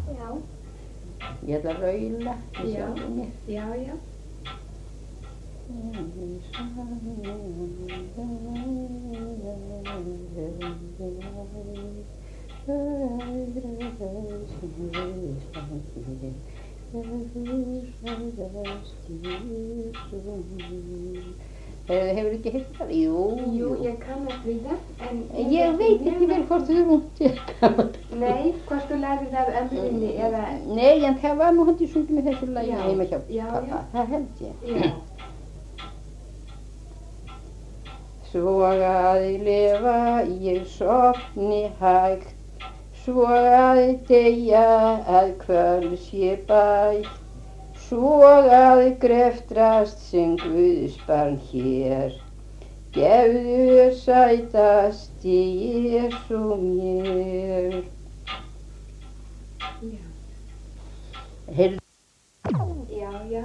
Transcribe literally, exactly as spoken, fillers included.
Já. Ég ætla að raula í Já. sjálfum mér. Já, já. Hefur ekki heyrt það? Jú, Jú, ég kannast við það, en... Ég veit ekki vel hvort þú erum út. Nei, hvort þú lærið það af ömmunni, eða... Nei, en það var nú hann í sungið með þessu lagi Já. heima hjá Já, pappa. já. Það held ég. Já. Svo að lifa ég sofni hægt, svo að deyja að kvölds ég bætt, svo að greftrast sem Guðsbarn hér, gefðu sætast í Jesú mér. Já. Heyrðu. Já, já.